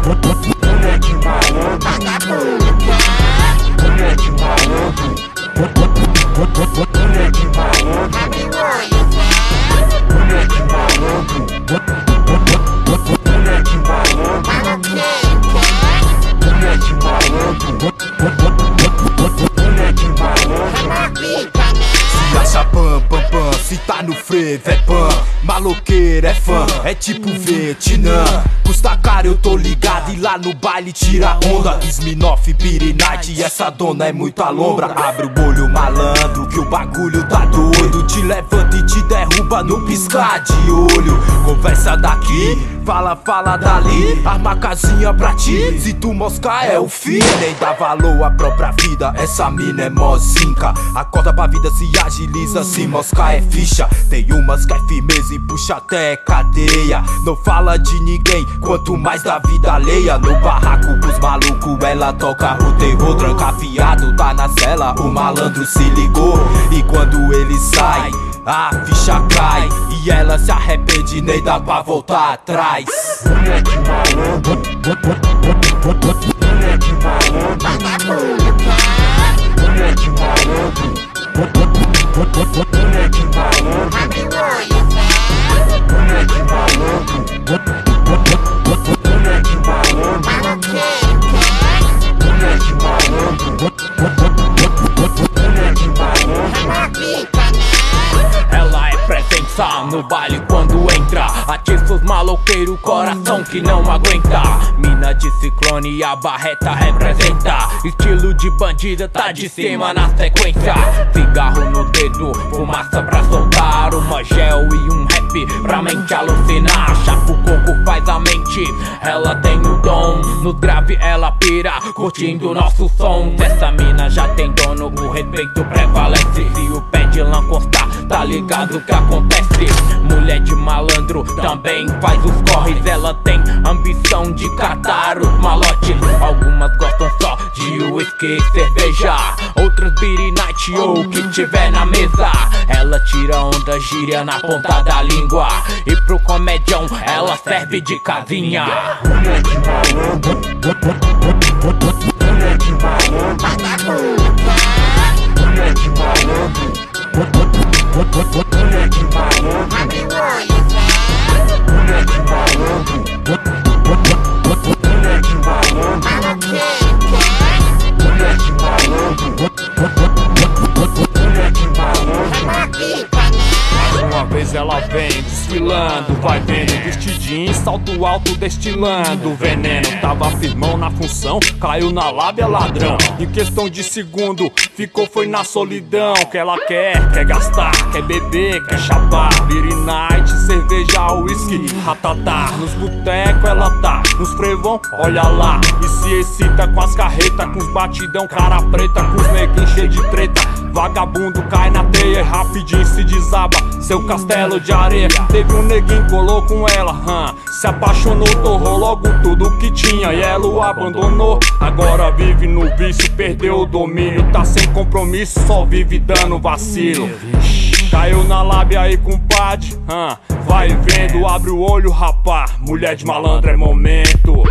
Mulher de malandro, vagabundo quer. Mulher de malandro, mulher de malandro, Babilônia quer. mulher de malandro, mulher de malandro, Maloqueiro quer. mulher de malandro, mulher de malandro. Removica, né? Se acha pam, pam, pam, se tá no frevo é pan. Maloqueiro é fã, é tipo Vietnã. Custa caro, eu tô ligado, e lá no baile tira onda. Smirnoff, Beer Night, e essa dona é muito alombra. Abre o olho, malandro, que o bagulho tá doido. Te levanta e te derruba no piscar de olho. Conversa daqui, fala dali. Arma casinha pra ti, se tu moscar é o fim. Nem dá valor à própria vida, essa mina é mozinca. Acorda pra vida, se agiliza, se moscar é ficha. Tem umas que é firmeza e puxa até cadeia. Não fala de ninguém, quanto mais da vida alheia. No barraco pros malucos, ela toca o terror. Trancafiado, tá na cela, o malandro se ligou. E quando ele sai, a ficha cai. E ela se arrepende, nem dá pra voltar atrás. Mulher de malandro, mulher de malandro, Vagabundo quer. mulher de malandro, mulher de malandro, Babilônia quer. mulher de malandro, mulher de malandro, Maloqueiro quer. mulher de malandro, mulher de malandro. Removica, né? Ela é presença no baile quando entra. Atiça os maloqueiros, coração que não aguenta. Mina de ciclone e a barreta representa. Estilo de bandida, tá de cima na sequência. Cigarro no dedo, fumaça pra soltar. Uma gel e um rap pra mente alucinar. Chapa o coco, faz a mente, ela tem o dom. Nos grave ela pira, curtindo nosso som. Essa mina já tem dono, o respeito prevalece. Se o pé de lã constar, tá ligado o que acontece. Mulher de malandro também faz os corres. Ela tem ambição de catar os malotes. Algumas gostam só de whisky e cerveja, outras beer night ou o que tiver na mesa. Ela tira onda, gíria na ponta da língua. E pro comedião ela serve de casinha. Mulher de malandro, mulher de malandro, Vagabundo quer. mulher de malandro, mulher de malandro, Babilônia quer. mulher de malandro, mulher de malandro, Maloqueiro quer. mulher de malandro, mulher de malandro. Removica, né? Mais uma vez ela vem desfilando, vai vendo, vestidinho, salto alto destilando veneno. Tava firmão na função, caiu na lábia ladrão. Em questão de segundo, ficou foi na solidão. Que ela quer gastar, quer beber, quer chapar. Beer night, cerveja, whisky, ratatá. Nos botecos ela tá, nos frevão, olha lá. E se excita com as carretas, com os batidão, cara preta, com os neguinhos cheio de treta. Vagabundo cai na teia e rapidinho se desaba seu castelo de areia. Teve um neguinho, colou com ela, se apaixonou, torrou logo tudo que tinha e ela o abandonou. Agora vive no vício, perdeu o domínio, tá sem compromisso, só vive dando vacilo. Caiu na lábia aí, compadre, vai vendo, abre o olho, rapá. Mulher de malandro é momento.